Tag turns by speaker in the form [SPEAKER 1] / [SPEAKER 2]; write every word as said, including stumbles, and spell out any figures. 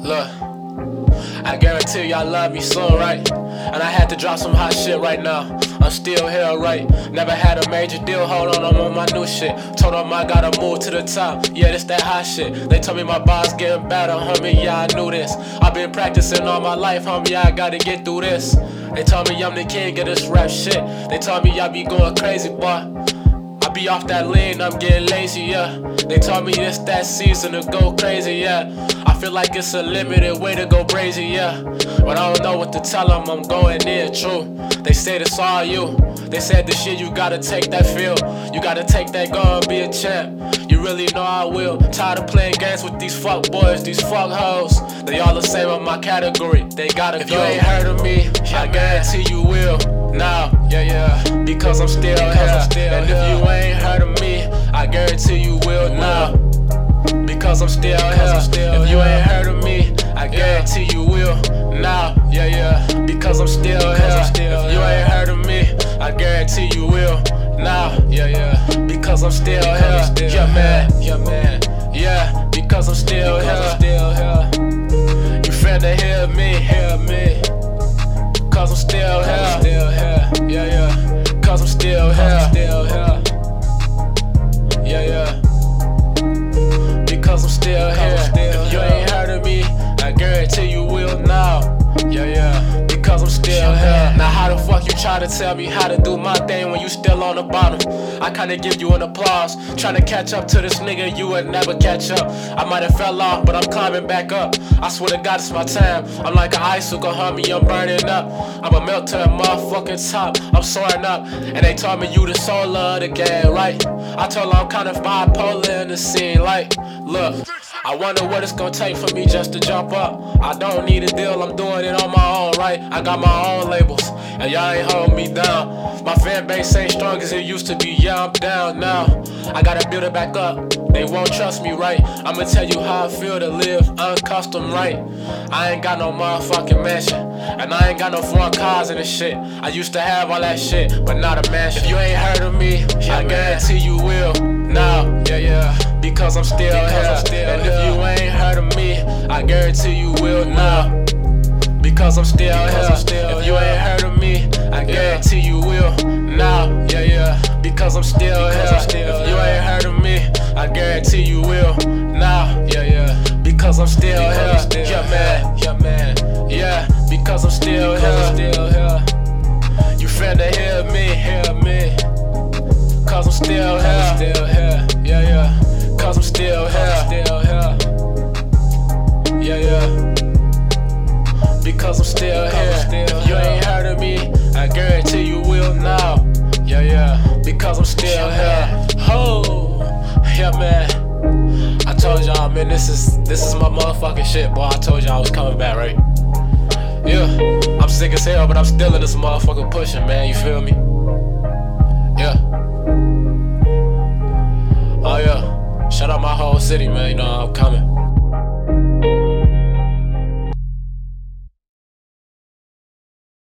[SPEAKER 1] Look, I guarantee y'all love me soon, right? And I had to drop some hot shit right now. I'm still here, right? Never had a major deal, hold on, I'm on my new shit. Told them I gotta move to the top, yeah, this that hot shit. They told me my boss getting better, homie, yeah, I knew this. I've been practicing all my life, homie, yeah, I gotta get through this. They told me I'm the king of this rap shit. They told me I be going crazy, boy. I be off that lean, I'm getting lazy, yeah. They told me it's that season to go crazy, yeah. I feel like it's a limited way to go crazy, yeah. But I don't know what to tell them, I'm going in, true. They said it's all you. They said this shit, you gotta take that feel. You gotta take that go and be a champ. You really know I will. Tired of playing games with these fuck boys, these fuck hoes. They all the same in my category, they gotta if go. If you ain't heard of me, I guarantee you will. Now, yeah, yeah, because I'm still because here. I'm still and here. If you ain't heard of me, I guarantee you will now. Because I'm still because here. I'm still if you here. Ain't heard of me, I guarantee yeah. you will now. Yeah, yeah, because I'm still because here. I'm still if you here. Ain't heard of me, I guarantee you will now. Yeah, yeah, because I'm still because here. I'm still yeah, man, yeah, man, yeah, because I'm still because here. I'm still here. You finna hear me, hear me. Cause I'm still here, I'm still here, yeah, yeah. Cause I'm still here, I'm still here, yeah, yeah. Because I'm still here. If you ain't heard of me, I guarantee you will now, yeah, yeah. Because I'm still here. Now how the fuck you try to tell me how to do my thing when you still on the bottom? I kinda give you an applause, trying to catch up to this nigga, you would never catch up. I might have fell off, but I'm climbing back up. I swear to God, it's my time. I'm like an icicle, homie, I'm burning up. I'ma melt to the motherfucking top, I'm soaring up. And they told me you the soul of the game, right? I told them I'm kind of bipolar in the scene, like, look. I wonder what it's gonna take for me just to jump up. I don't need a deal, I'm doing it on my own, right? I got my own labels, and y'all ain't holding me down. My fan base ain't strong as it used to be, yeah, I'm down now. I gotta build it back up, they won't trust me, right? I'ma tell you how I feel to live uncustom, right? I ain't got no motherfucking mansion, and I ain't got no foreign cars in this shit. I used to have all that shit, but not a mansion. If you ain't heard of me, yeah, I guarantee you will now, yeah, yeah. Because I'm still because here, I'm still and here. If you ain't heard of me, I guarantee you will now. Because I'm still because here, I'm still if you ain't heard of me, I guarantee yeah. you will now. Yeah, yeah. Because I'm still because here, I'm still if you ain't heard of me, I guarantee you will now. Yeah, yeah. Because I'm still because here, I'm still yeah, man, yeah, man, yeah. Because I'm still because here, I'm still here. You finna hear me, hear me. Cause I'm still here, I'm still here, yeah, yeah. Cause I'm still here, still here, yeah, yeah. Because I'm still here. If you ain't heard of me, I guarantee you will now, yeah, yeah. Because I'm still here. Oh, yeah, man. I told y'all, man, this is this is my motherfucking shit, boy. I told y'all I was coming back, right? Yeah, I'm sick as hell, but I'm still in this motherfucker pushing, man. You feel me? Yeah. Oh yeah. Shout out my whole city, man, you know I'm coming.